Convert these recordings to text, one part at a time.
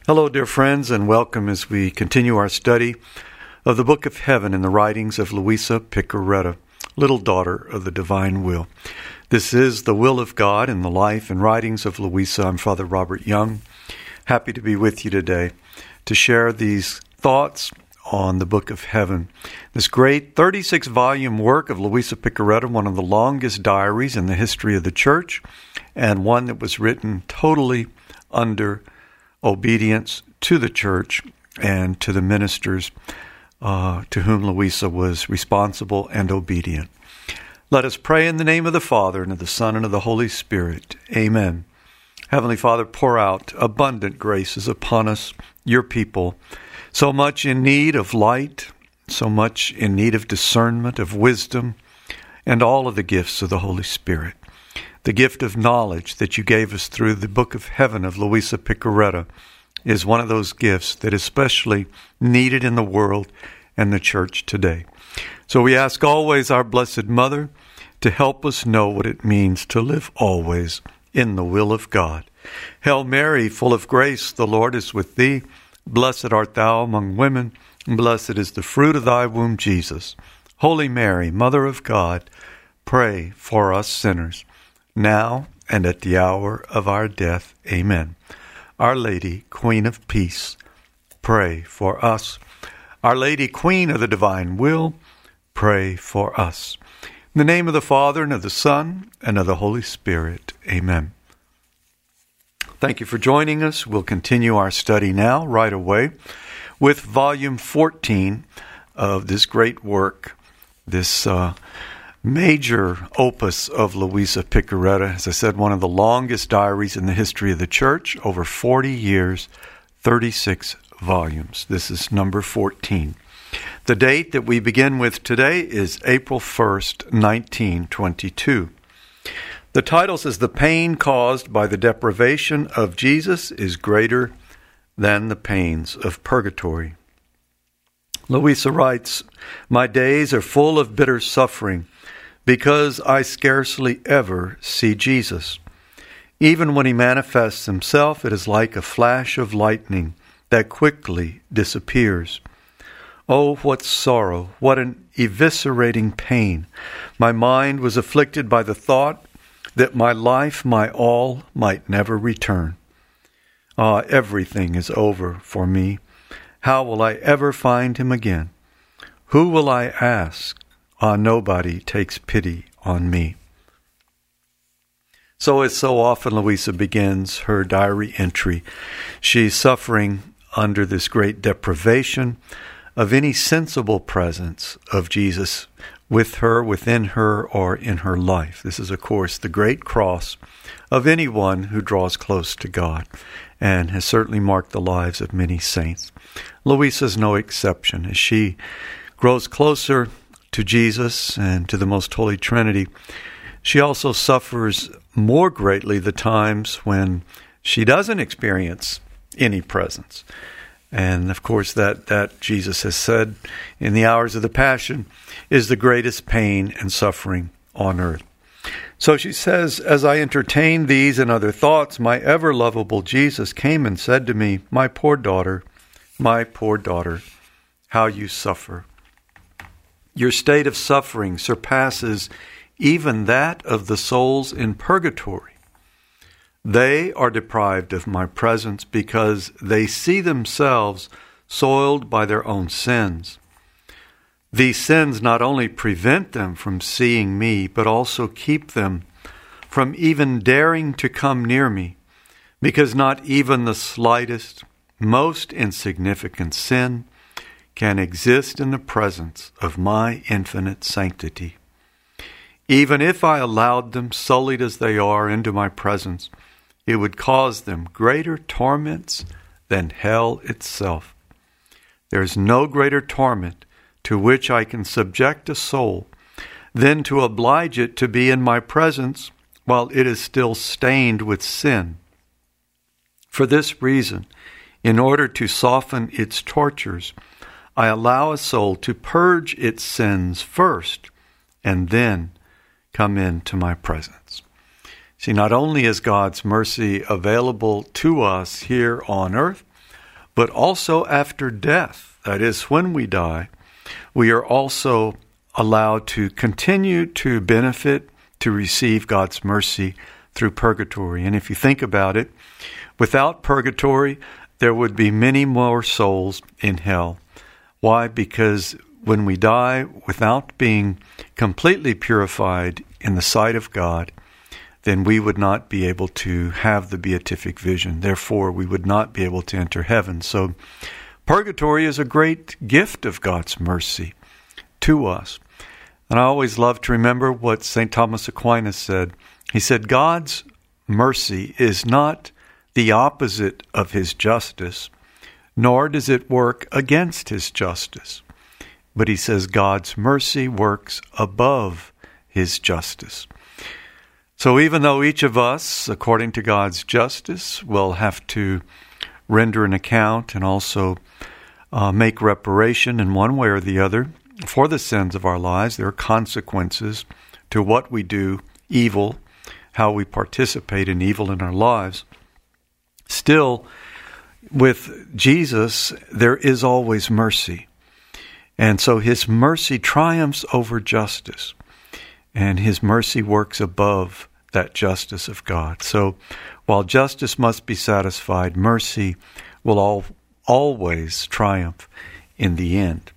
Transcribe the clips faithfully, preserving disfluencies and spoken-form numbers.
Hello, dear friends, and welcome as we continue our study of the Book of Heaven in the writings of Luisa Piccarreta, little daughter of the divine will. This is the will of God in the life and writings of Luisa. I'm Father Robert Young, happy to be with you today to share these thoughts on the Book of Heaven. This great thirty-six volume work of Luisa Piccarreta, one of the longest diaries in the history of the Church, and one that was written totally under obedience to the Church and to the ministers uh, to whom Luisa was responsible and obedient. Let us pray in the name of the Father, and of the Son, and of the Holy Spirit. Amen. Heavenly Father, pour out abundant graces upon us, your people, so much in need of light, so much in need of discernment, of wisdom, and all of the gifts of the Holy Spirit. The gift of knowledge that you gave us through the Book of Heaven of Luisa Piccarreta is one of those gifts that is especially needed in the world and the Church today. So we ask always our Blessed Mother to help us know what it means to live always in the will of God. Hail Mary, full of grace, the Lord is with thee. Blessed art thou among women, and blessed is the fruit of thy womb, Jesus. Holy Mary, Mother of God, pray for us sinners, now and at the hour of our death. Amen. Our Lady, Queen of Peace, pray for us. Our Lady, Queen of the divine will, pray for us. In the name of the Father, and of the Son, and of the Holy Spirit. Amen. Thank you for joining us. We'll continue our study now, right away, with volume fourteen of this great work, this uh, major opus of Luisa Piccarreta. As I said, one of the longest diaries in the history of the Church, over forty years, thirty-six volumes. This is number fourteen. The date that we begin with today is April first, nineteen twenty-two. The title says, "The pain caused by the deprivation of Jesus is greater than the pains of purgatory." Luisa writes, "My days are full of bitter suffering because I scarcely ever see Jesus. Even when he manifests himself, it is like a flash of lightning that quickly disappears. Oh, what sorrow, what an eviscerating pain. My mind was afflicted by the thought that my life, my all, might never return. Ah, everything is over for me. How will I ever find him again? Who will I ask? Ah, nobody takes pity on me." So as so often Luisa begins her diary entry, she's suffering under this great deprivation of any sensible presence of Jesus with her, within her, or in her life. This is, of course, the great cross of anyone who draws close to God, and has certainly marked the lives of many saints. Luisa is no exception. As she grows closer to Jesus and to the Most Holy Trinity, she also suffers more greatly the times when she doesn't experience any presence. And, of course, that, that Jesus has said in the hours of the Passion is the greatest pain and suffering on earth. So she says, "As I entertained these and other thoughts, my ever-lovable Jesus came and said to me, 'My poor daughter, my poor daughter, how you suffer. Your state of suffering surpasses even that of the souls in purgatory. They are deprived of my presence because they see themselves soiled by their own sins. These sins not only prevent them from seeing me, but also keep them from even daring to come near me, because not even the slightest, most insignificant sin can exist in the presence of my infinite sanctity. Even if I allowed them, sullied as they are, into my presence, it would cause them greater torments than hell itself. There is no greater torment to which I can subject a soul than to oblige it to be in my presence while it is still stained with sin. For this reason, in order to soften its tortures, I allow a soul to purge its sins first and then come into my presence." See, not only is God's mercy available to us here on earth, but also after death, that is, when we die, we are also allowed to continue to benefit, to receive God's mercy through purgatory. And if you think about it, without purgatory, there would be many more souls in hell. Why? Because when we die without being completely purified in the sight of God, then we would not be able to have the beatific vision. Therefore, we would not be able to enter heaven. So purgatory is a great gift of God's mercy to us. And I always love to remember what Saint Thomas Aquinas said. He said, God's mercy is not the opposite of his justice, nor does it work against his justice. But he says God's mercy works above his justice. So even though each of us, according to God's justice, will have to render an account and also uh, make reparation in one way or the other for the sins of our lives, there are consequences to what we do evil, how we participate in evil in our lives. Still, with Jesus, there is always mercy. And so his mercy triumphs over justice. And his mercy works above that justice of God. So while justice must be satisfied, mercy will all, always triumph in the end.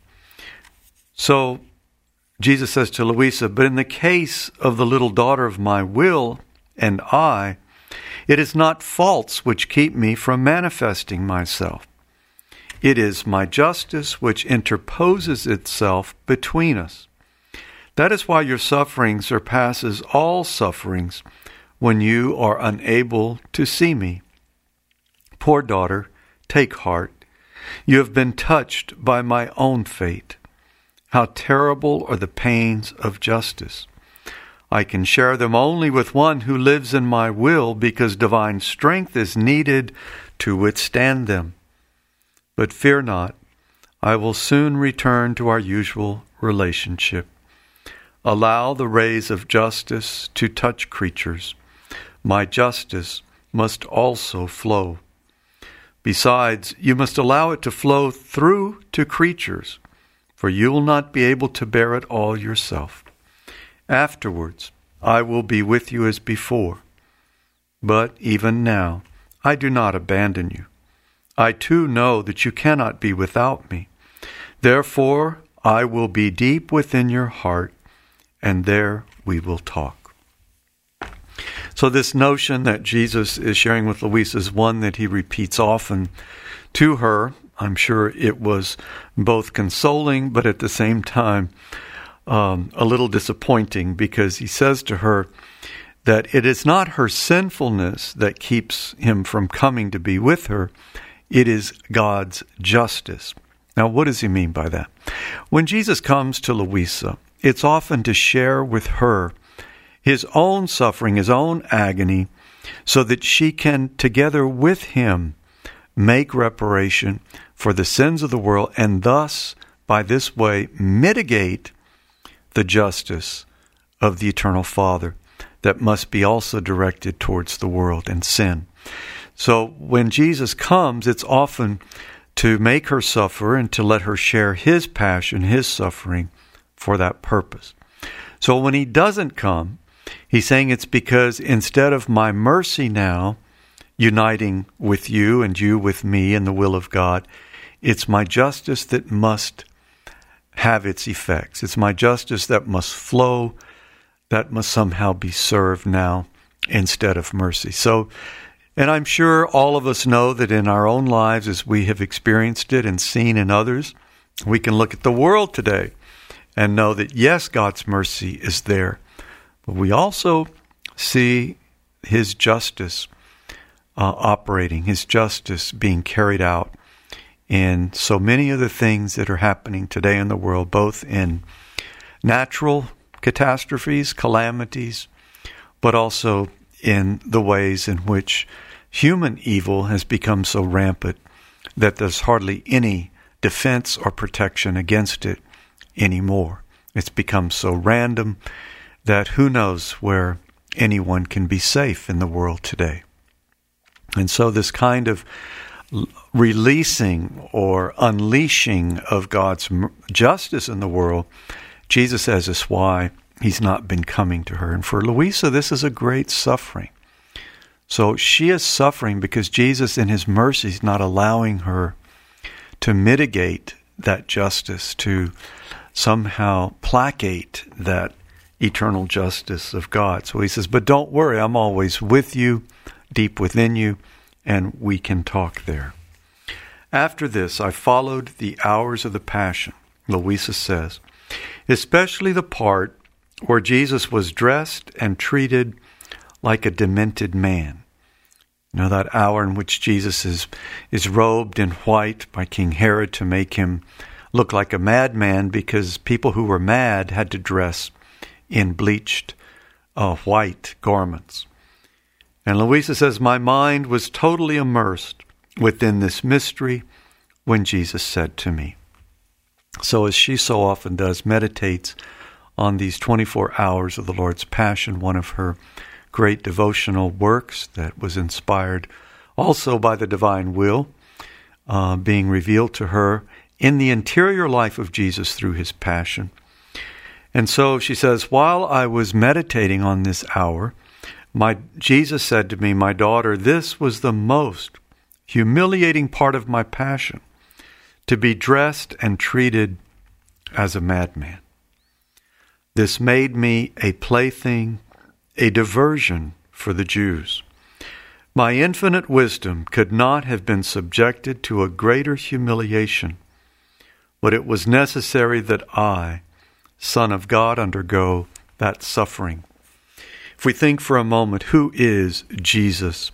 So Jesus says to Louisa, but in the case of the little daughter of my will and I, it is not faults which keep me from manifesting myself. It is my justice which interposes itself between us. That is why your suffering surpasses all sufferings when you are unable to see me. Poor daughter, take heart. You have been touched by my own fate. How terrible are the pains of justice. I can share them only with one who lives in my will, because divine strength is needed to withstand them. But fear not, I will soon return to our usual relationship. Allow the rays of justice to touch creatures. My justice must also flow. Besides, you must allow it to flow through to creatures, for you will not be able to bear it all yourself. Afterwards, I will be with you as before. But even now, I do not abandon you. I too know that you cannot be without me. Therefore, I will be deep within your heart, and there we will talk. So this notion that Jesus is sharing with Louisa is one that he repeats often to her. I'm sure it was both consoling, but at the same time, um, a little disappointing, because he says to her that it is not her sinfulness that keeps him from coming to be with her. It is God's justice. Now, what does he mean by that? When Jesus comes to Louisa, it's often to share with her his own suffering, his own agony, so that she can, together with him, make reparation for the sins of the world, and thus, by this way, mitigate the justice of the eternal Father that must be also directed towards the world and sin. So when Jesus comes, it's often to make her suffer and to let her share his passion, his suffering, for that purpose. So when he doesn't come, he's saying it's because instead of my mercy now uniting with you and you with me in the will of God, it's my justice that must have its effects. It's my justice that must flow, that must somehow be served now instead of mercy. So, and I'm sure all of us know that in our own lives, as we have experienced it and seen in others, we can look at the world today and know that, yes, God's mercy is there. But we also see his justice uh, operating, his justice being carried out in so many of the things that are happening today in the world, both in natural catastrophes, calamities, but also in the ways in which human evil has become so rampant that there's hardly any defense or protection against it anymore. It's become so random that who knows where anyone can be safe in the world today. And so this kind of releasing or unleashing of God's justice in the world, Jesus says is why he's not been coming to her. And for Louisa, this is a great suffering. So she is suffering because Jesus, in his mercy, is not allowing her to mitigate that justice, to somehow placate that eternal justice of God. So he says, but don't worry, I'm always with you, deep within you, and we can talk there. After this, I followed the hours of the Passion, Louisa says, especially the part where Jesus was dressed and treated like a demented man. You know, that hour in which Jesus is, is robed in white by King Herod to make him look like a madman, because people who were mad had to dress in bleached uh, white garments. And Louisa says, my mind was totally immersed within this mystery when Jesus said to me. So as she so often does, meditates on these twenty-four hours of the Lord's Passion, one of her great devotional works that was inspired also by the divine will uh, being revealed to her in the interior life of Jesus through his passion. And so she says, while I was meditating on this hour, my Jesus said to me, my daughter, this was the most humiliating part of my passion, to be dressed and treated as a madman. This made me a plaything, a diversion for the Jews. My infinite wisdom could not have been subjected to a greater humiliation, but it was necessary that I, Son of God, undergo that suffering. If we think for a moment, who is Jesus?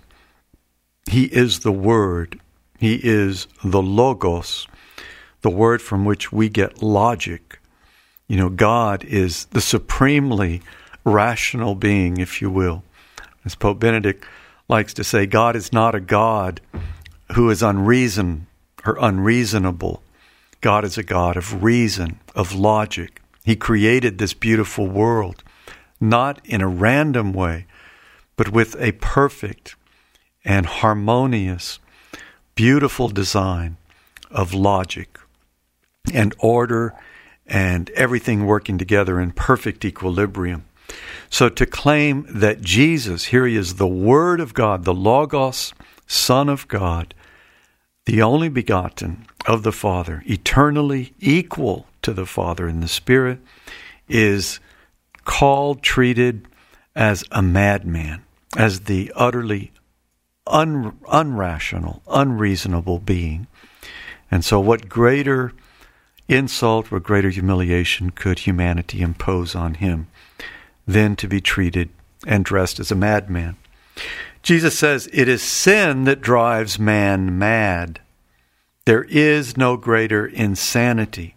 He is the Word. He is the Logos, the word from which we get logic. You know, God is the supremely rational being, if you will. As Pope Benedict likes to say, God is not a God who is unreason or unreasonable. God is a God of reason, of logic. He created this beautiful world, not in a random way, but with a perfect and harmonious, beautiful design of logic and order and everything working together in perfect equilibrium. So to claim that Jesus, here he is, the Word of God, the Logos, Son of God, the only begotten of the Father, eternally equal to the Father in the Spirit, is called, treated as a madman, as the utterly un- unrational, unreasonable being. And so what greater insult, what greater humiliation could humanity impose on him than to be treated and dressed as a madman? Jesus says, it is sin that drives man mad. There is no greater insanity.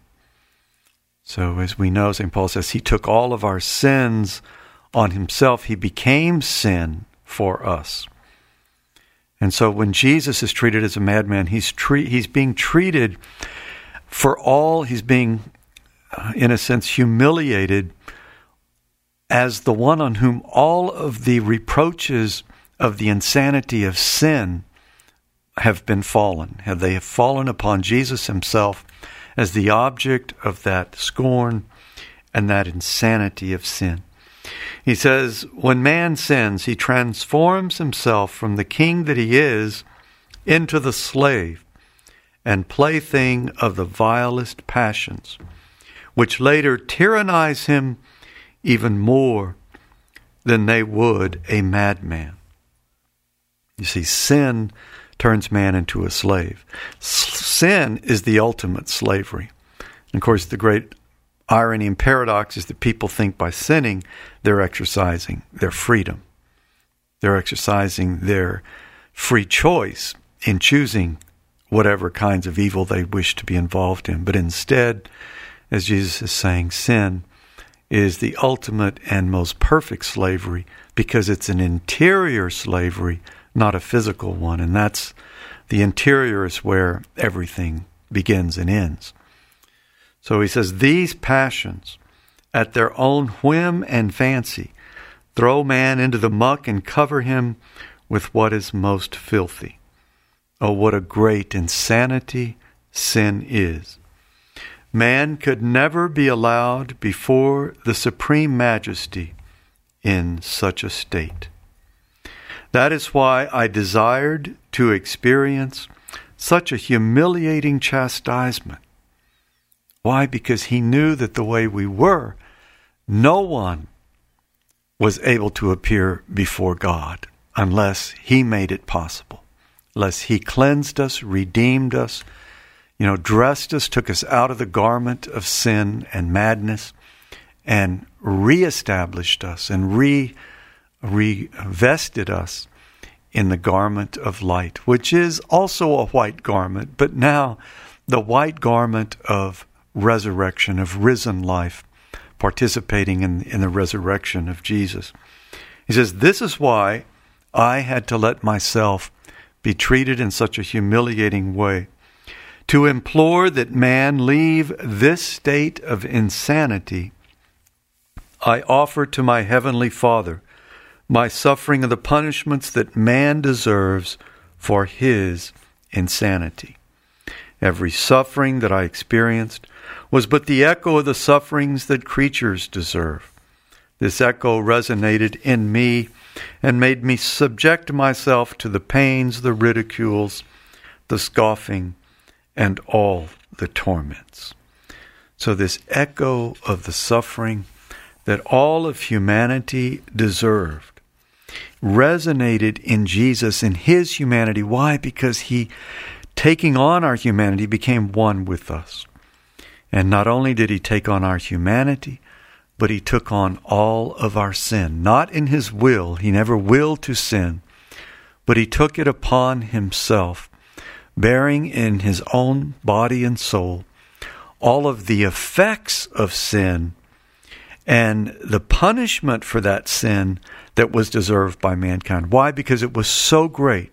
So as we know, Saint Paul says, he took all of our sins on himself. He became sin for us. And so when Jesus is treated as a madman, he's tre- he's being treated for all, he's being, uh, in a sense, humiliated as the one on whom all of the reproaches of the insanity of sin have been fallen. Have they have fallen upon Jesus himself as the object of that scorn and that insanity of sin. He says, when man sins, he transforms himself from the king that he is into the slave and plaything of the vilest passions, which later tyrannize him even more than they would a madman. You see, sin turns man into a slave. Sin is the ultimate slavery. And of course, the great irony and paradox is that people think by sinning, they're exercising their freedom. They're exercising their free choice in choosing whatever kinds of evil they wish to be involved in. But instead, as Jesus is saying, sin is the ultimate and most perfect slavery because it's an interior slavery, not a physical one. And that's the interior is where everything begins and ends. So he says, these passions, at their own whim and fancy, throw man into the muck and cover him with what is most filthy. Oh, what a great insanity sin is. Man could never be allowed before the supreme majesty in such a state. That is why I desired to experience such a humiliating chastisement. Why? Because he knew that the way we were, no one was able to appear before God unless he made it possible, unless he cleansed us, redeemed us, you know, dressed us, took us out of the garment of sin and madness, and reestablished us and re revested us in the garment of light, which is also a white garment, but now the white garment of resurrection, of risen life, participating in, in the resurrection of Jesus. He says, this is why I had to let myself be treated in such a humiliating way, to implore that man leave this state of insanity. I offer to my heavenly Father my suffering and the punishments that man deserves for his insanity. Every suffering that I experienced was but the echo of the sufferings that creatures deserve. This echo resonated in me and made me subject myself to the pains, the ridicules, the scoffing, and all the torments. So this echo of the suffering that all of humanity deserved resonated in Jesus, in his humanity. Why? Because he, taking on our humanity, became one with us. And not only did he take on our humanity, but he took on all of our sin. Not in his will, he never willed to sin, but he took it upon himself, bearing in his own body and soul all of the effects of sin and the punishment for that sin that was deserved by mankind. Why? Because it was so great.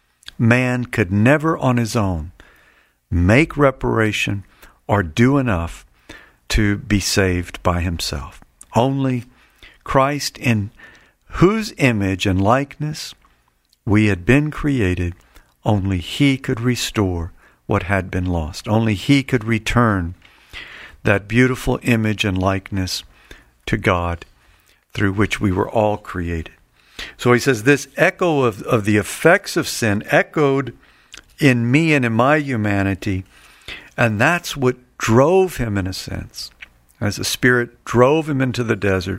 Man could never on his own make reparation or do enough to be saved by himself. Only Christ, in whose image and likeness we had been created, only he could restore what had been lost. Only he could return that beautiful image and likeness to God through which we were all created. So he says this echo of, of the effects of sin echoed in me and in my humanity, and that's what drove him, in a sense, as the Spirit drove him into the desert.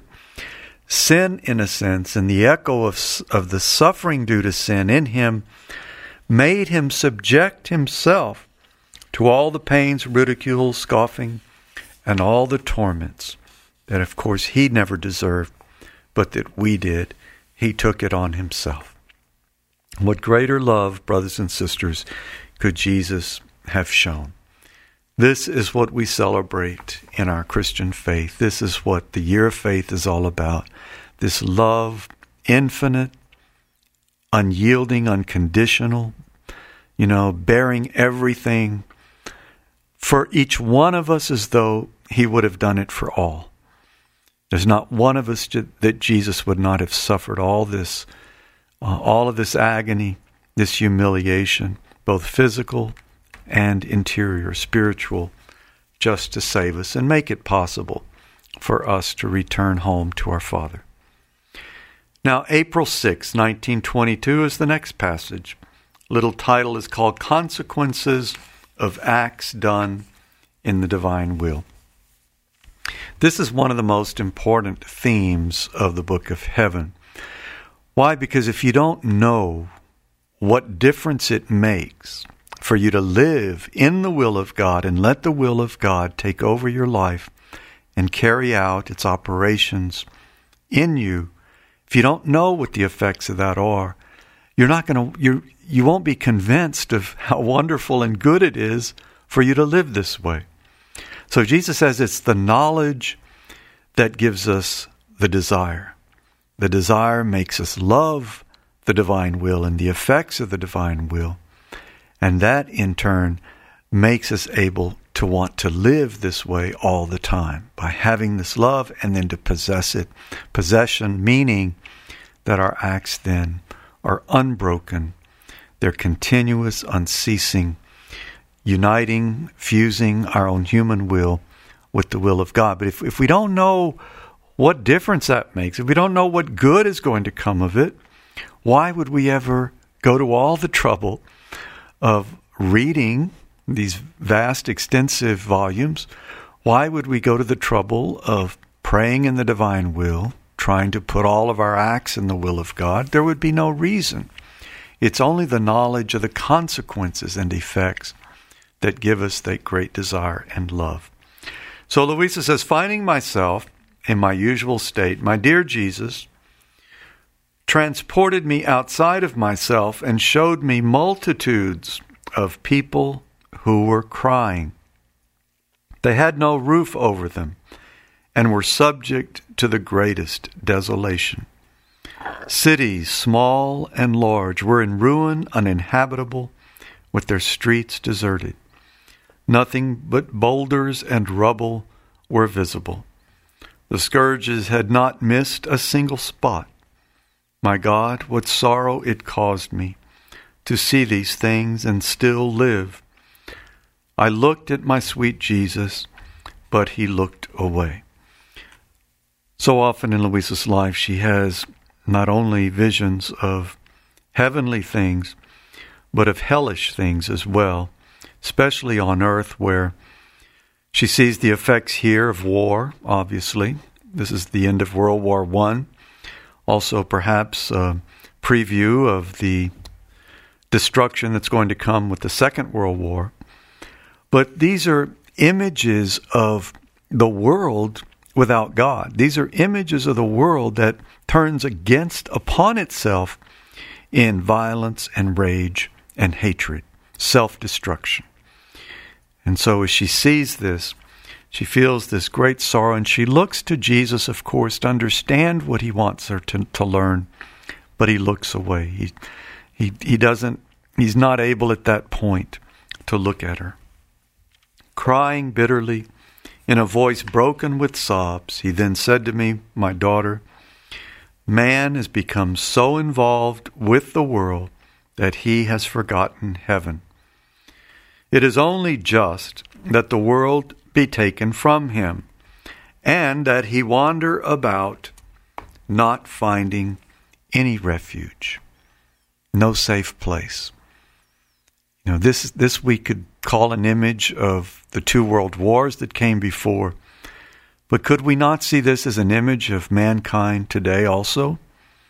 Sin, in a sense, and the echo of, of the suffering due to sin in him made him subject himself to all the pains, ridicule, scoffing, and all the torments that, of course, he never deserved, but that we did. He took it on himself. What greater love, brothers and sisters, could Jesus have shown? This is what we celebrate in our Christian faith. This is what the Year of Faith is all about. This love, infinite, unyielding, unconditional, you know, bearing everything for each one of us as though he would have done it for all. There's not one of us that Jesus would not have suffered all this, uh, all of this agony, this humiliation, both physical and interior, spiritual, just to save us and make it possible for us to return home to our Father. Now, April sixth, nineteen twenty-two is the next passage. Little title is called Consequences of Acts Done in the Divine Will. This is one of the most important themes of the Book of Heaven. Why? Because if you don't know what difference it makes for you to live in the will of God and let the will of God take over your life and carry out its operations in you, if you don't know what the effects of that are, you're not going to, you you won't be convinced of how wonderful and good it is for you to live this way. So Jesus says it's the knowledge that gives us the desire. The desire makes us love the divine will and the effects of the divine will. And that, in turn, makes us able to want to live this way all the time by having this love and then to possess it. Possession meaning that our acts then are unbroken, their continuous, unceasing, uniting, fusing our own human will with the will of God. But if, if we don't know what difference that makes, if we don't know what good is going to come of it, why would we ever go to all the trouble of reading these vast, extensive volumes? Why would we go to the trouble of praying in the divine will, trying to put all of our acts in the will of God? There would be no reason. It's only the knowledge of the consequences and effects that give us that great desire and love. So Louisa says, finding myself in my usual state, my dear Jesus transported me outside of myself and showed me multitudes of people who were crying. They had no roof over them and were subject to the greatest desolation. Cities, small and large, were in ruin, uninhabitable, with their streets deserted. Nothing but boulders and rubble were visible. The scourges had not missed a single spot. My God, what sorrow it caused me to see these things and still live. I looked at my sweet Jesus, but he looked away. So often in Louisa's life, she has not only visions of heavenly things, but of hellish things as well, especially on earth, where she sees the effects here of war, obviously. This is the end of World War One. Also perhaps a preview of the destruction that's going to come with the Second World War. But these are images of the world without God. These are images of the world that turns against, upon itself, in violence and rage and hatred, self-destruction. And so as she sees this, she feels this great sorrow, and she looks to Jesus, of course, to understand what he wants her to, to learn, but he looks away. He, he, he doesn't, he's not able at that point to look at her. Crying bitterly, in a voice broken with sobs, he then said to me, my daughter, man has become so involved with the world that he has forgotten heaven. It is only just that the world be taken from him, and that he wander about, not finding any refuge, no safe place. You know, this this we could call an image of the two world wars that came before, but could we not see this as an image of mankind today also?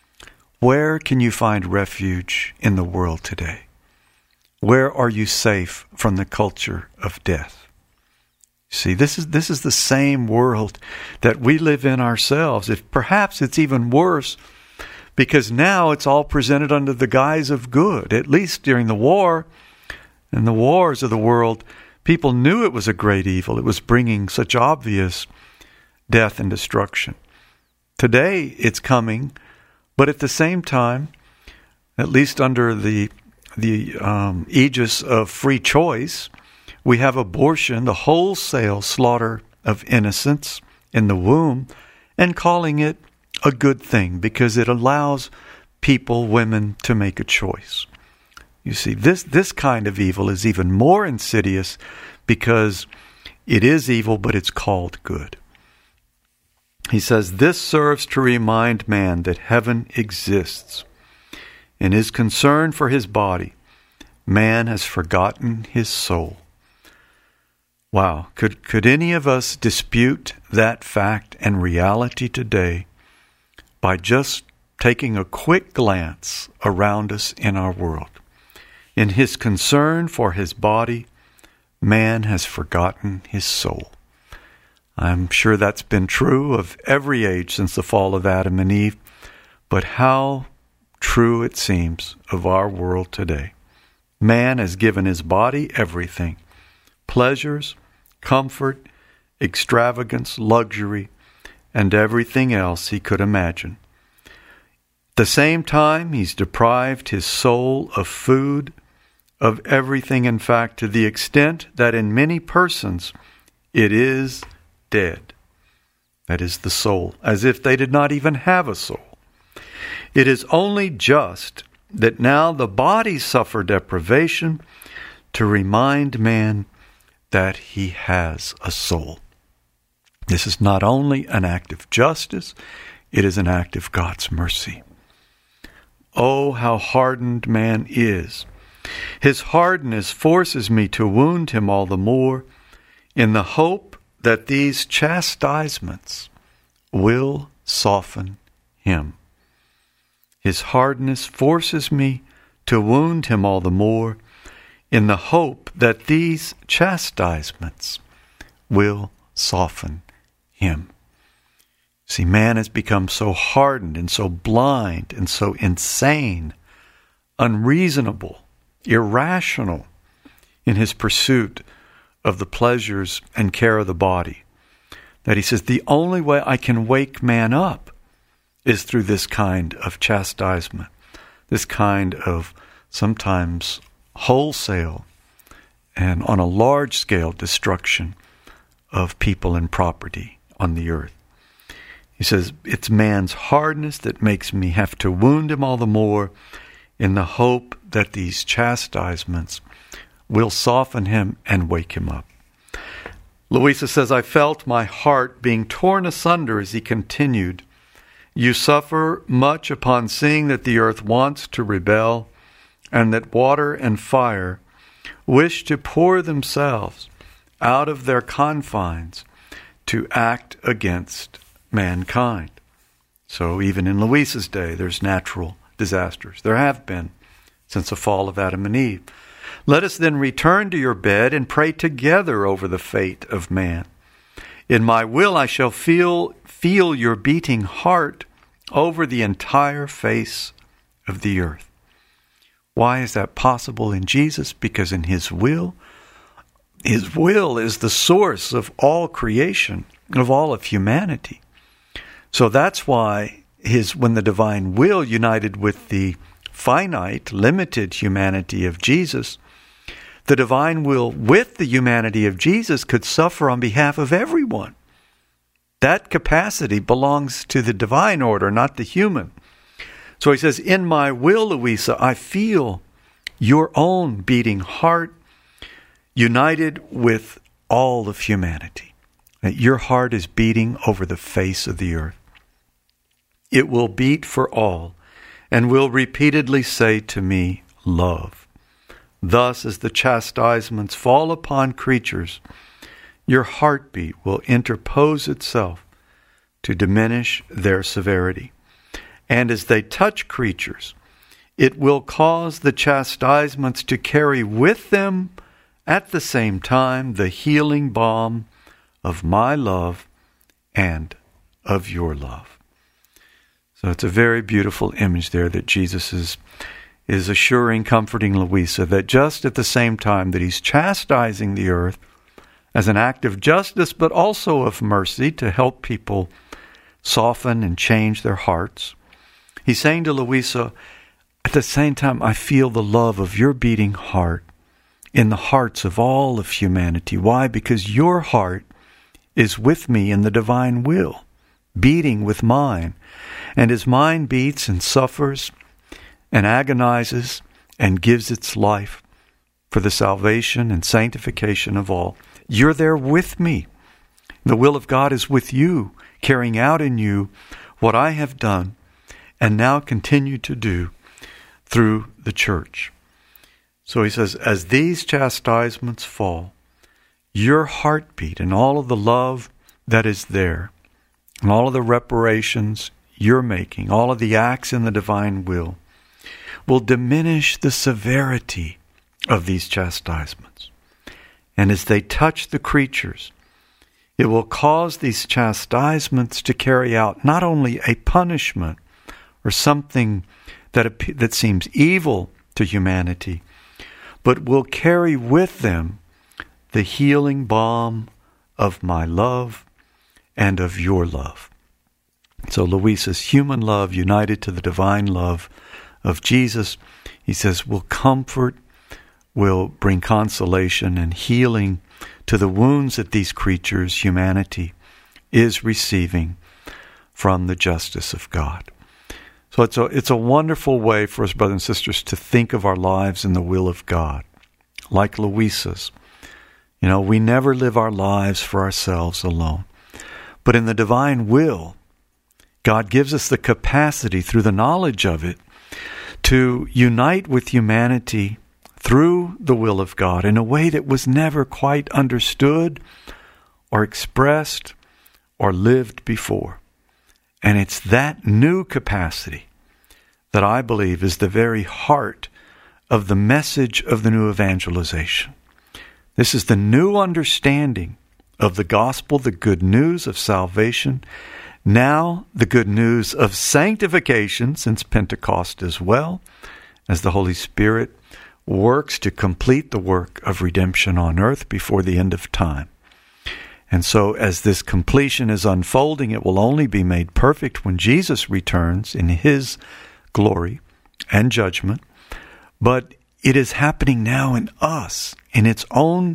Where can you find refuge in the world today? Where are you safe from the culture of death? See, this is this is the same world that we live in ourselves. If perhaps it's even worse, because now it's all presented under the guise of good. At least during the war and the wars of the world, people knew it was a great evil. It was bringing such obvious death and destruction. Today it's coming, but at the same time, at least under the the um, aegis of free choice, we have abortion, the wholesale slaughter of innocents in the womb, and calling it a good thing because it allows people, women, to make a choice. You see, this, this kind of evil is even more insidious because it is evil, but it's called good. He says, this serves to remind man that heaven exists. In his concern for his body, man has forgotten his soul. Wow, could could any of us dispute that fact and reality today by just taking a quick glance around us in our world? In his concern for his body, man has forgotten his soul. I'm sure that's been true of every age since the fall of Adam and Eve, but how true it seems of our world today. Man has given his body everything. Pleasures, comfort, extravagance, luxury, and everything else he could imagine. At the same time, he's deprived his soul of food, of everything, in fact, to the extent that in many persons it is dead. That is the soul, as if they did not even have a soul. It is only just that now the body suffer deprivation to remind man that he has a soul. This is not only an act of justice, it is an act of God's mercy. Oh, how hardened man is. His hardness forces me to wound him all the more in the hope that these chastisements will soften him. His hardness forces me to wound him all the more in the hope that these chastisements will soften him. See, man has become so hardened and so blind and so insane, unreasonable, irrational in his pursuit of the pleasures and care of the body, that he says the only way I can wake man up is through this kind of chastisement, this kind of sometimes wholesale and on a large scale destruction of people and property on the earth. He says, it's man's hardness that makes me have to wound him all the more in the hope that these chastisements will soften him and wake him up. Louisa says, I felt my heart being torn asunder as he continued, you suffer much upon seeing that the earth wants to rebel, and that water and fire wish to pour themselves out of their confines to act against mankind. So even in Louisa's day, there's natural disasters. There have been since the fall of Adam and Eve. Let us then return to your bed and pray together over the fate of man. In my will I shall feel feel your beating heart over the entire face of the earth. Why is that possible in Jesus? Because in his will, his will is the source of all creation, of all of humanity. So that's why his when the divine will united with the finite, limited humanity of Jesus, the divine will with the humanity of Jesus could suffer on behalf of everyone. That capacity belongs to the divine order, not the human. So he says, in my will, Louisa, I feel your own beating heart united with all of humanity. That your heart is beating over the face of the earth. It will beat for all and will repeatedly say to me, love. Thus, as the chastisements fall upon creatures, your heartbeat will interpose itself to diminish their severity. And as they touch creatures, it will cause the chastisements to carry with them at the same time the healing balm of my love and of your love. So it's a very beautiful image there that Jesus is, is assuring, comforting Louisa that just at the same time that he's chastising the earth as an act of justice, but also of mercy to help people soften and change their hearts, he's saying to Louisa, at the same time, I feel the love of your beating heart in the hearts of all of humanity. Why? Because your heart is with me in the divine will, beating with mine. And as mine beats and suffers and agonizes and gives its life for the salvation and sanctification of all, you're there with me. The will of God is with you, carrying out in you what I have done and now continue to do through the church. So he says, as these chastisements fall, your heartbeat and all of the love that is there, and all of the reparations you're making, all of the acts in the divine will, will diminish the severity of these chastisements. And as they touch the creatures, it will cause these chastisements to carry out not only a punishment or something that that seems evil to humanity, but will carry with them the healing balm of my love and of your love. So Louisa's human love united to the divine love of Jesus, he says, will comfort, will bring consolation and healing to the wounds that these creatures, humanity, is receiving from the justice of God. So it's a, it's a wonderful way for us, brothers and sisters, to think of our lives in the will of God, like Louisa's. You know, we never live our lives for ourselves alone. But in the divine will, God gives us the capacity, through the knowledge of it, to unite with humanity through the will of God in a way that was never quite understood or expressed or lived before. And it's that new capacity that I believe is the very heart of the message of the new evangelization. This is the new understanding of the gospel, the good news of salvation, now the good news of sanctification, since Pentecost as well, as the Holy Spirit works to complete the work of redemption on earth before the end of time. And so as this completion is unfolding, it will only be made perfect when Jesus returns in his glory and judgment. But it is happening now in us, in its own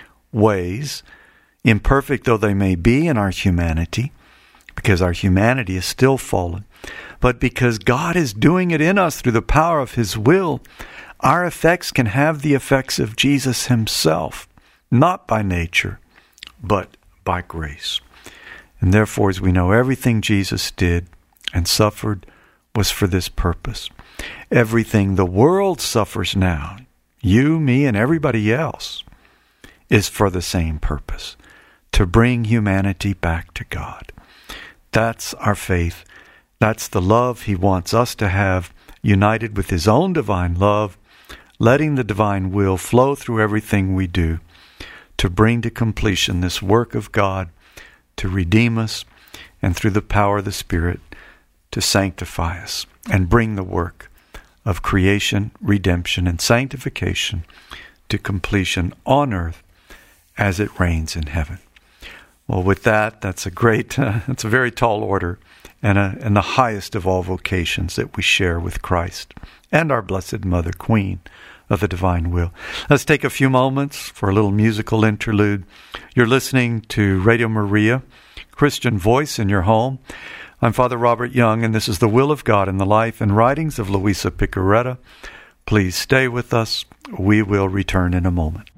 ways, imperfect though they may be in our humanity, because our humanity is still fallen. But because God is doing it in us through the power of his will, our effects can have the effects of Jesus himself, not by nature, but by grace. And therefore, as we know, everything Jesus did and suffered was for this purpose. Everything the world suffers now, you, me, and everybody else, is for the same purpose, to bring humanity back to God. That's our faith. That's the love he wants us to have, united with his own divine love, letting the divine will flow through everything we do to bring to completion this work of God, to redeem us, and through the power of the Spirit, to sanctify us and bring the work of creation, redemption, and sanctification to completion on earth as it reigns in heaven. Well, with that, that's a great, uh, that's a very tall order, and, a, and the highest of all vocations that we share with Christ and our Blessed Mother, Queen of the divine will. Let's take a few moments for a little musical interlude. You're listening to Radio Maria, Christian Voice in your home. I'm Father Robert Young, and this is the will of God in the life and writings of Luisa Piccarreta. Please stay with us. We will return in a moment.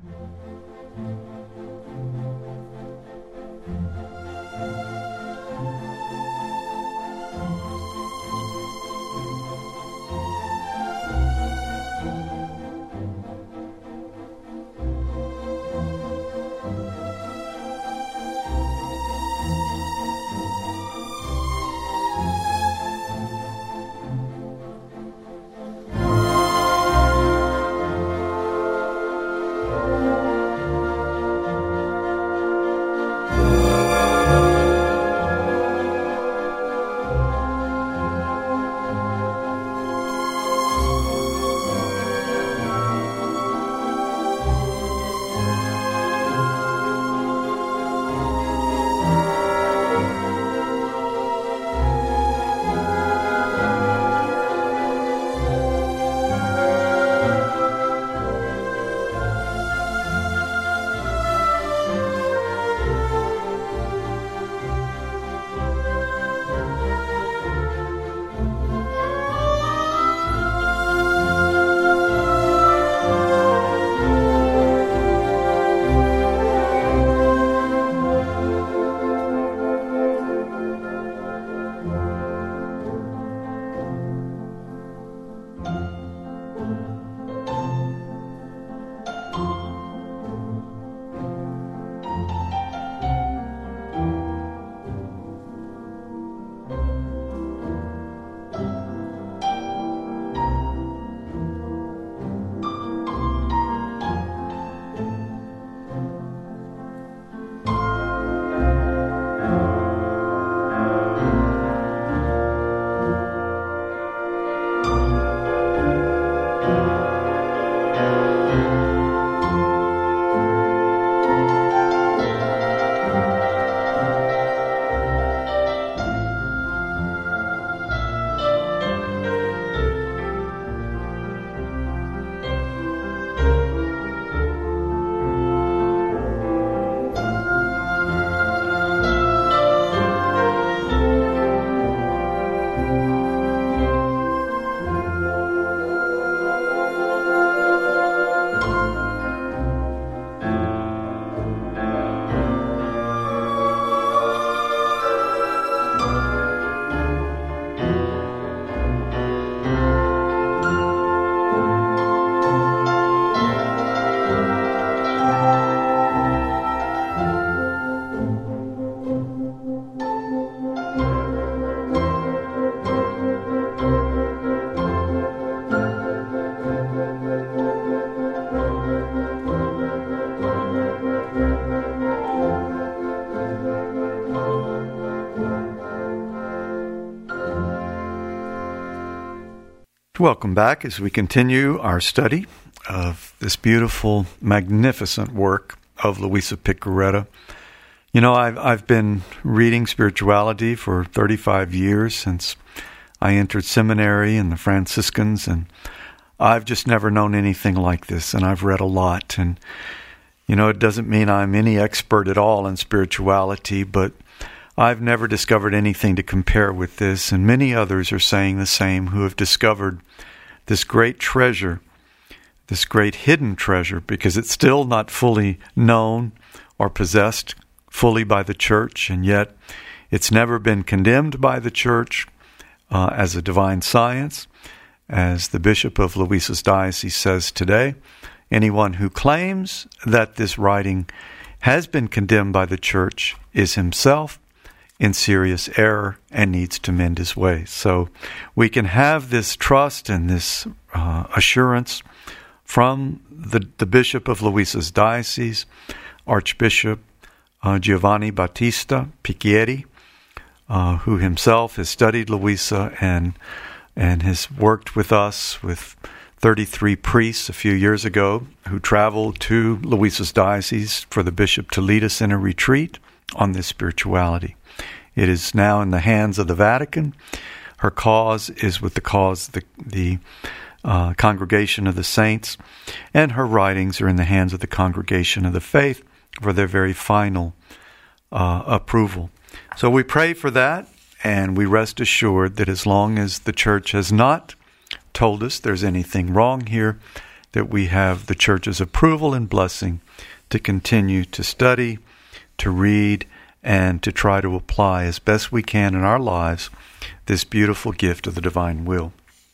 Welcome back as we continue our study of this beautiful, magnificent work of Luisa Piccarreta. You know, I've I've been reading spirituality for thirty-five years since I entered seminary in the Franciscans, and I've just never known anything like this, and I've read a lot. And, you know, it doesn't mean I'm any expert at all in spirituality, but I've never discovered anything to compare with this, and many others are saying the same who have discovered this great treasure, this great hidden treasure, because it's still not fully known or possessed fully by the church, and yet it's never been condemned by the church uh, as a divine science. As the bishop of Luisa's diocese says today, anyone who claims that this writing has been condemned by the church is himself in serious error and needs to mend his ways. So we can have this trust and this uh, assurance from the, the bishop of Luisa's diocese, Archbishop uh, Giovanni Battista Picchieri, uh, who himself has studied Luisa and and has worked with us with thirty-three priests a few years ago who traveled to Luisa's diocese for the bishop to lead us in a retreat on this spirituality. It is now in the hands of the Vatican. Her cause is with the cause the the uh, Congregation of the Saints, and her writings are in the hands of the Congregation of the Faith for their very final uh, approval. So we pray for that, and we rest assured that as long as the Church has not told us there's anything wrong here, that we have the Church's approval and blessing to continue to study, to read, and to try to apply as best we can in our lives this beautiful gift of the divine will.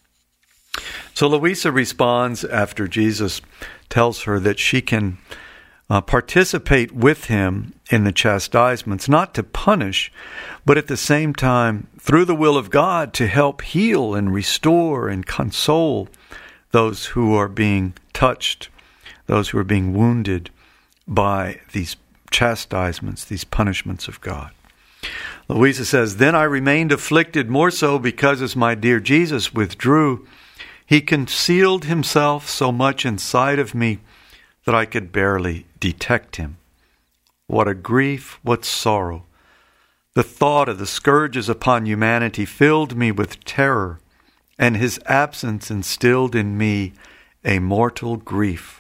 So Luisa responds after Jesus tells her that she can uh, participate with him in the chastisements, not to punish, but at the same time, through the will of God, to help heal and restore and console those who are being touched, those who are being wounded by these chastisements, these punishments of God. Luisa says, "Then I remained afflicted more so because as my dear Jesus withdrew, he concealed himself so much inside of me that I could barely detect him. What a grief, what sorrow. The thought of the scourges upon humanity filled me with terror, and his absence instilled in me a mortal grief.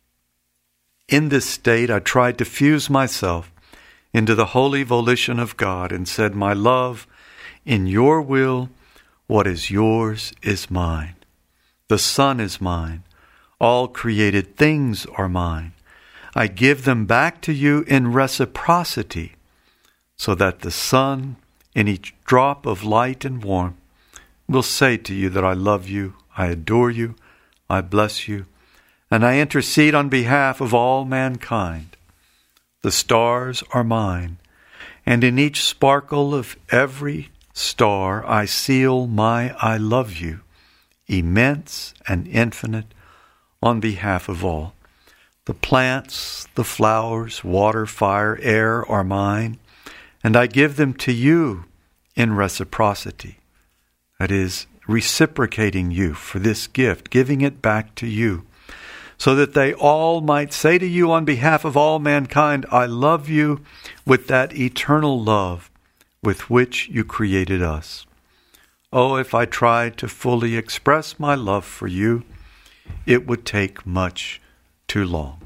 In this state, I tried to fuse myself into the holy volition of God and said, 'My love, in your will, what is yours is mine. The sun is mine. All created things are mine. I give them back to you in reciprocity, so that the sun, in each drop of light and warmth, will say to you that I love you, I adore you, I bless you, and I intercede on behalf of all mankind. The stars are mine, and in each sparkle of every star I seal my I love you, immense and infinite, on behalf of all. The plants, the flowers, water, fire, air are mine, and I give them to you in reciprocity.'" That is, reciprocating you for this gift, giving it back to you, so that they all might say to you on behalf of all mankind, "I love you with that eternal love with which you created us." Oh, if I tried to fully express my love for you, it would take much too long.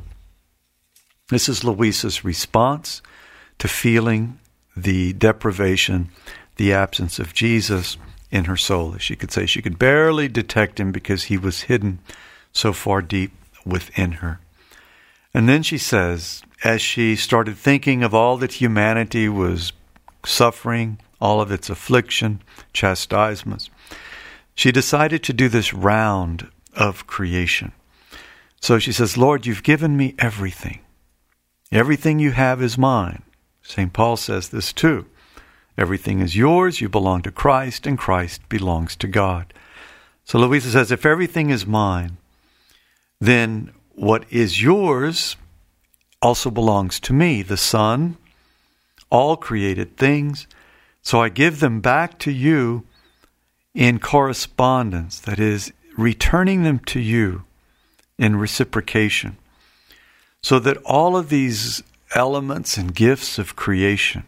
This is Luisa's response to feeling the deprivation, the absence of Jesus in her soul. She could say she could barely detect him because he was hidden so far deep within her. And then she says, as she started thinking of all that humanity was suffering, all of its affliction, chastisements, she decided to do this round of creation. So she says, "Lord, you've given me everything. Everything you have is mine." Saint Paul says this too. Everything is yours, you belong to Christ, and Christ belongs to God. So Luisa says, if everything is mine, then what is yours also belongs to me, the sun, all created things. So I give them back to you in correspondence, that is, returning them to you in reciprocation, so that all of these elements and gifts of creation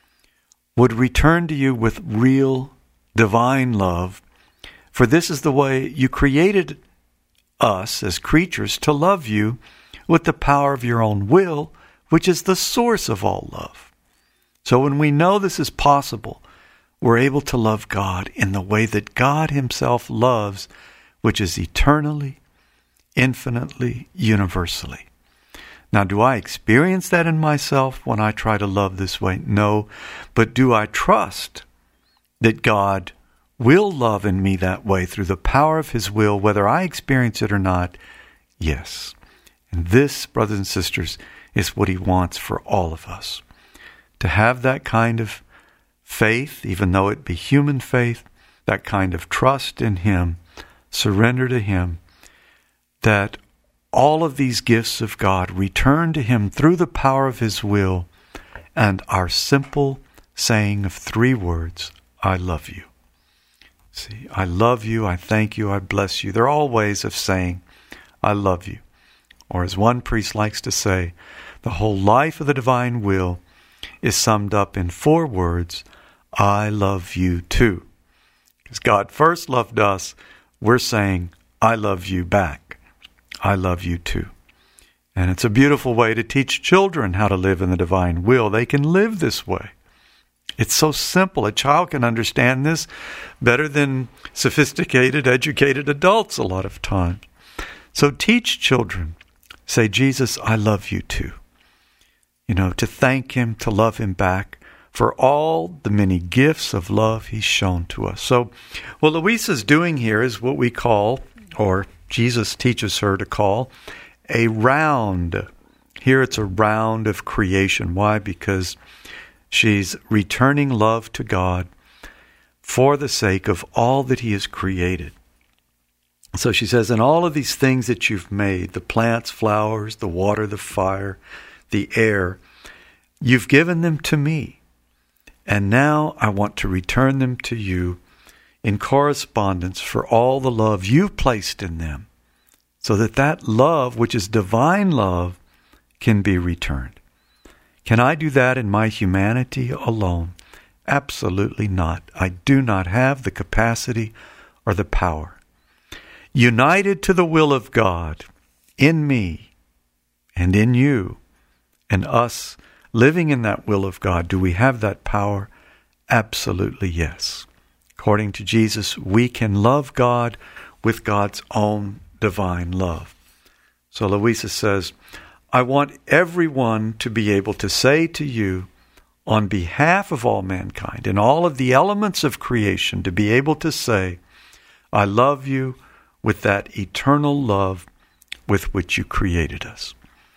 would return to you with real divine love. For this is the way you created us as creatures to love you with the power of your own will, which is the source of all love. So when we know this is possible, we're able to love God in the way that God himself loves, which is eternally, infinitely, universally. Now, do I experience that in myself when I try to love this way? No. But do I trust that God will love in me that way through the power of his will, whether I experience it or not? Yes. And this, brothers and sisters, is what he wants for all of us. To have that kind of faith, even though it be human faith, that kind of trust in him, surrender to him, that all of these gifts of God return to him through the power of his will and our simple saying of three words, I love you. See, I love you, I thank you, I bless you. They're all ways of saying, I love you. Or as one priest likes to say, the whole life of the divine will is summed up in four words, I love you too. Because God first loved us, we're saying, I love you back. I love you too. And it's a beautiful way to teach children how to live in the divine will. They can live this way. It's so simple. A child can understand this better than sophisticated, educated adults a lot of times. So teach children. Say, Jesus, I love you too. You know, to thank him, to love him back for all the many gifts of love he's shown to us. So what Louisa's doing here is what we call, or Jesus teaches her to call, a round. Here it's a round of creation. Why? Because she's returning love to God for the sake of all that he has created. So she says, and all of these things that you've made, the plants, flowers, the water, the fire, the air, you've given them to me. And now I want to return them to you in correspondence for all the love you've placed in them, so that that love, which is divine love, can be returned. Can I do that in my humanity alone? Absolutely not. I do not have the capacity or the power. United to the will of God in me and in you and us living in that will of God, do we have that power? Absolutely yes. According to Jesus, we can love God with God's own divine love. So Louisa says, I want everyone to be able to say to you, on behalf of all mankind and all of the elements of creation, to be able to say, I love you with that eternal love with which you created us.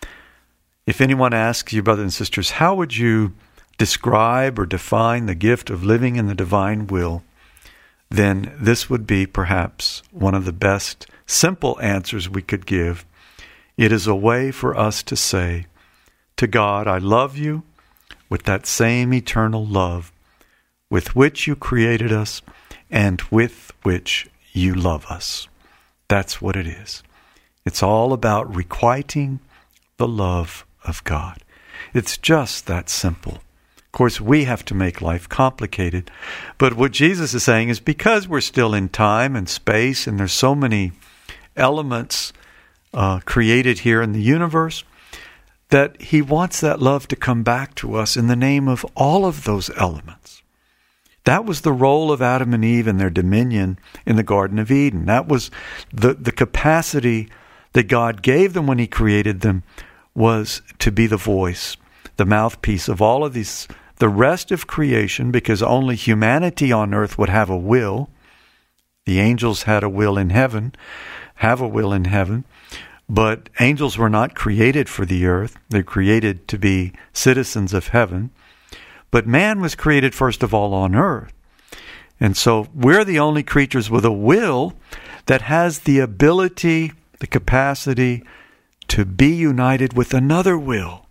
If anyone asks you, brothers and sisters, how would you describe or define the gift of living in the divine will, then this would be perhaps one of the best simple answers we could give. It is a way for us to say to God, I love you with that same eternal love with which you created us and with which you love us. That's what it is. It's all about requiting the love of God. It's just that simple. Of course, we have to make life complicated. But what Jesus is saying is because we're still in time and space and there's so many elements uh, created here in the universe, that he wants that love to come back to us in the name of all of those elements. That was the role of Adam and Eve in their dominion in the Garden of Eden. That was the, the capacity that God gave them when he created them, was to be the voice, the mouthpiece of all of these, the rest of creation, because only humanity on earth would have a will. The angels had a will in heaven, have a will in heaven, but angels were not created for the earth. They're created to be citizens of heaven. But man was created first of all on earth. And so we're the only creatures with a will that has the ability, the capacity to be united with another will.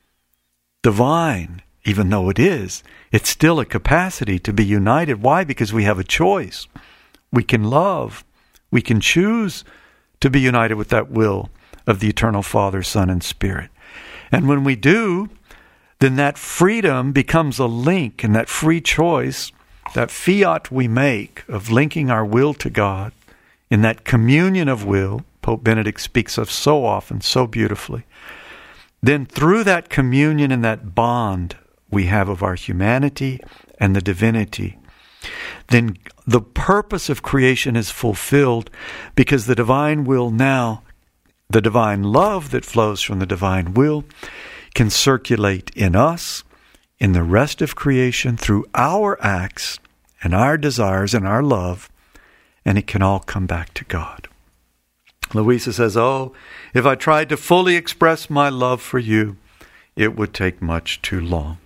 Divine, even though it is, it's still a capacity to be united. Why? Because we have a choice. We can love We can choose to be united with that will of the eternal Father, Son, and Spirit. And when we do, then that freedom becomes a link, and that free choice, that fiat we make of linking our will to God, in that communion of will, Pope Benedict speaks of so often, so beautifully, then through that communion and that bond we have of our humanity and the divinity, then the purpose of creation is fulfilled, because the divine will now, the divine love that flows from the divine will, can circulate in us, in the rest of creation, through our acts and our desires and our love, and it can all come back to God. Louisa says, oh, if I tried to fully express my love for you, it would take much too long.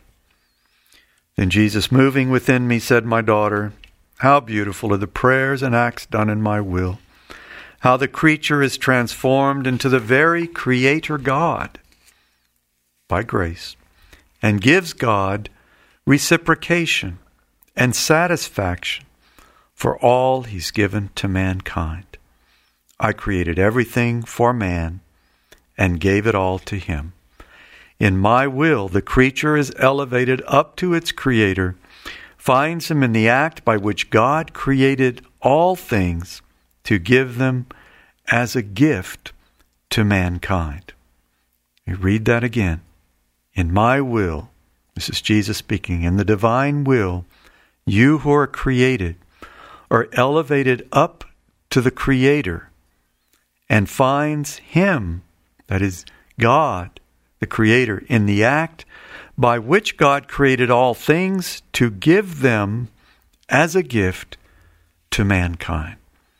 Then Jesus, moving within me, said, my daughter, how beautiful are the prayers and acts done in my will. How the creature is transformed into the very Creator God by grace, and gives God reciprocation and satisfaction for all He's given to mankind. I created everything for man and gave it all to him. In my will, the creature is elevated up to its Creator, finds Him in the act by which God created all things to give them as a gift to mankind. We read that again. In my will, this is Jesus speaking, in the divine will, you who are created are elevated up to the Creator, and finds Him, that is God, the Creator, in the act by which God created all things to give them as a gift to mankind.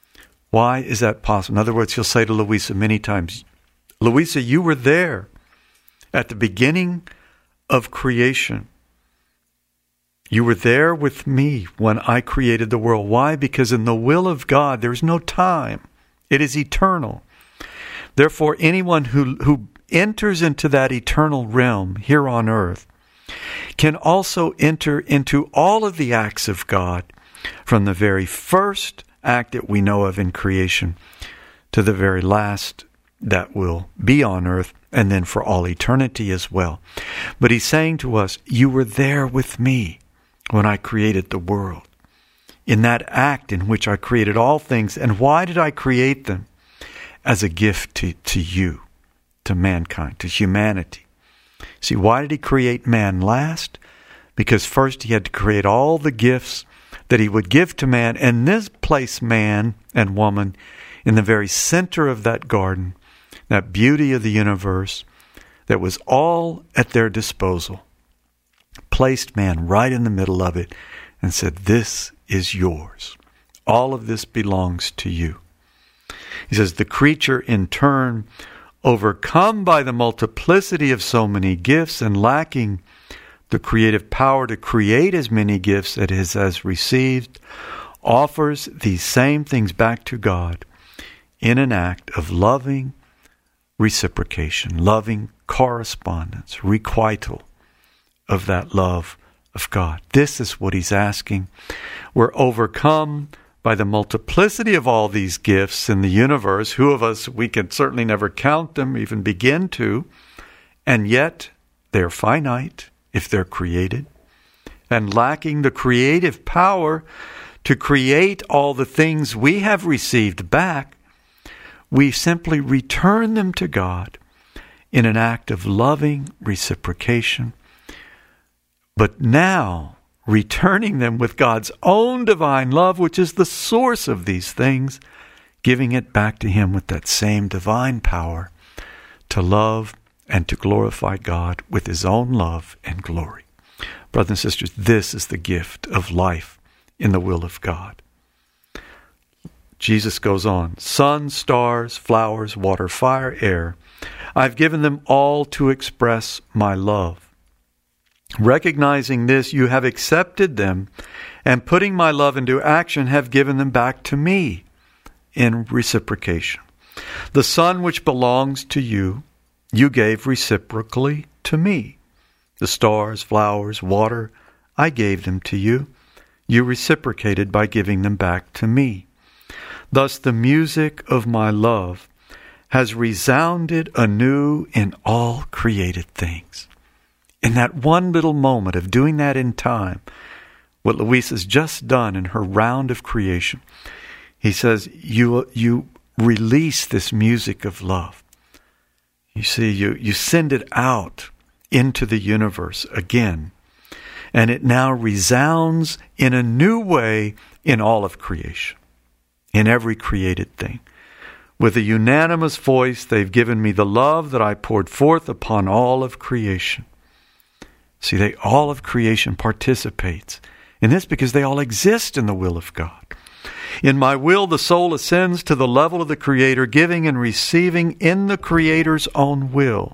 Why is that possible? In other words, he'll say to Louisa many times, Louisa, you were there at the beginning of creation. You were there with me when I created the world. Why? Because in the will of God, there is no time. It is eternal. Therefore, anyone who, who enters into that eternal realm here on earth can also enter into all of the acts of God, from the very first act that we know of in creation to the very last that will be on earth, and then for all eternity as well. But he's saying to us, you were there with me when I created the world, in that act in which I created all things. And why did I create them? As a gift to, to you, to mankind, to humanity. See, why did he create man last? Because first he had to create all the gifts that he would give to man, and this place man and woman in the very center of that garden, that beauty of the universe that was all at their disposal, placed man right in the middle of it and said, this is yours. All of this belongs to you. He says, the creature in turn, overcome by the multiplicity of so many gifts and lacking the creative power to create as many gifts as it has received, offers these same things back to God in an act of loving reciprocation, loving correspondence, requital of that love of God. This is what he's asking. We're overcome by the multiplicity of all these gifts in the universe. Who of us, we can certainly never count them, even begin to, and yet they're finite if they're created, and lacking the creative power to create all the things we have received back, we simply return them to God in an act of loving reciprocation, but now returning them with God's own divine love, which is the source of these things, giving it back to Him with that same divine power to love and to glorify God with His own love and glory. Brothers and sisters, this is the gift of life in the will of God. Jesus goes on, sun, stars, flowers, water, fire, air, I've given them all to express my love. Recognizing this, you have accepted them, and putting my love into action, have given them back to me in reciprocation. The sun which belongs to you, you gave reciprocally to me. The stars, flowers, water, I gave them to you. You reciprocated by giving them back to me. Thus the music of my love has resounded anew in all created things. In that one little moment of doing that in time, what Louisa's just done in her round of creation, he says, you, you release this music of love. You see, you, you send it out into the universe again, and it now resounds in a new way in all of creation, in every created thing. With a unanimous voice, they've given me the love that I poured forth upon all of creation. See, they all of creation participates in this because they all exist in the will of God. In my will, the soul ascends to the level of the Creator, giving and receiving in the Creator's own will.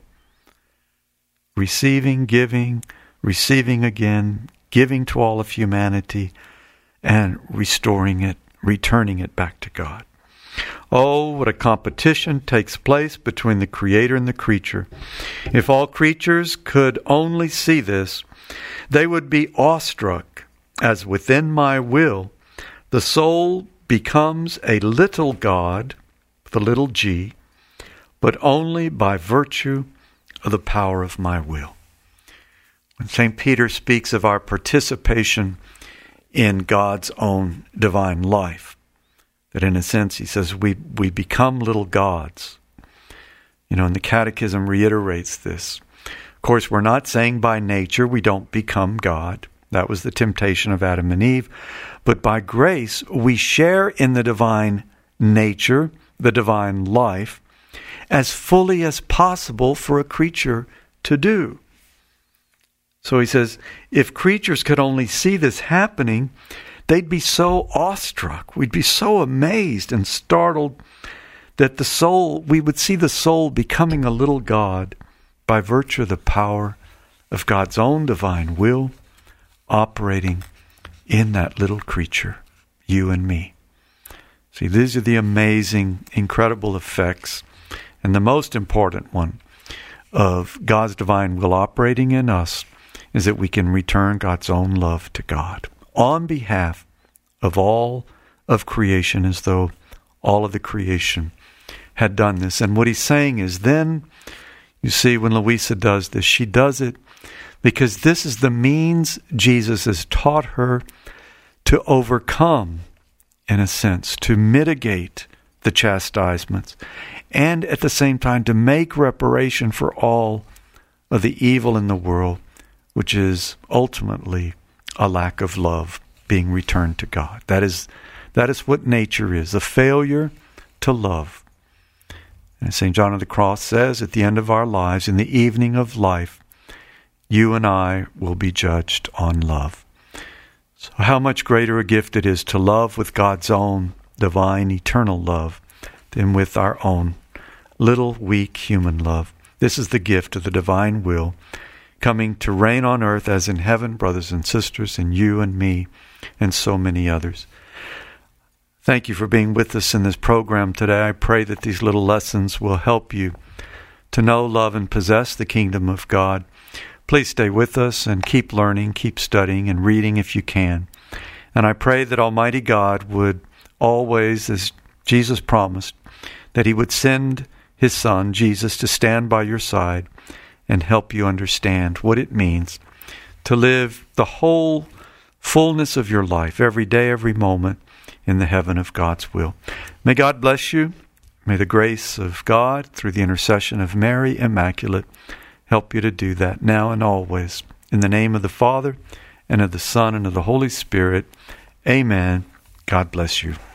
Receiving, giving, receiving again, giving to all of humanity, and restoring it, returning it back to God. Oh, what a competition takes place between the Creator and the creature. If all creatures could only see this, they would be awestruck, as within my will, the soul becomes a little God, with a little g, but only by virtue of the power of my will. When Saint Peter speaks of our participation in God's own divine life, that in a sense, he says, we, we become little gods. You know, and the Catechism reiterates this. Of course, we're not saying by nature we don't become God. That was the temptation of Adam and Eve. But by grace, we share in the divine nature, the divine life, as fully as possible for a creature to do. So he says, if creatures could only see this happening, they'd be so awestruck. We'd be so amazed and startled that the soul, we would see the soul becoming a little God by virtue of the power of God's own divine will operating in that little creature, you and me. See, these are the amazing, incredible effects, and the most important one of God's divine will operating in us is that we can return God's own love to God on behalf of all of creation, as though all of the creation had done this. And what he's saying is then, you see, when Louisa does this, she does it because this is the means Jesus has taught her to overcome, in a sense, to mitigate the chastisements, and at the same time to make reparation for all of the evil in the world, which is ultimately a lack of love being returned to God. That is, that is what nature is, a failure to love. And Saint John of the Cross says, at the end of our lives, in the evening of life, you and I will be judged on love. So how much greater a gift it is to love with God's own divine, eternal love than with our own little, weak human love. This is the gift of the divine will coming to reign on earth as in heaven, brothers and sisters, and you and me, and so many others. Thank you for being with us in this program today. I pray that these little lessons will help you to know, love, and possess the kingdom of God. Please stay with us and keep learning, keep studying, and reading if you can. And I pray that Almighty God would always, as Jesus promised, that He would send His Son, Jesus, to stand by your side and help you understand what it means to live the whole fullness of your life, every day, every moment, in the heaven of God's will. May God bless you. May the grace of God, through the intercession of Mary Immaculate, help you to do that now and always. In the name of the Father, and of the Son, and of the Holy Spirit. Amen. God bless you.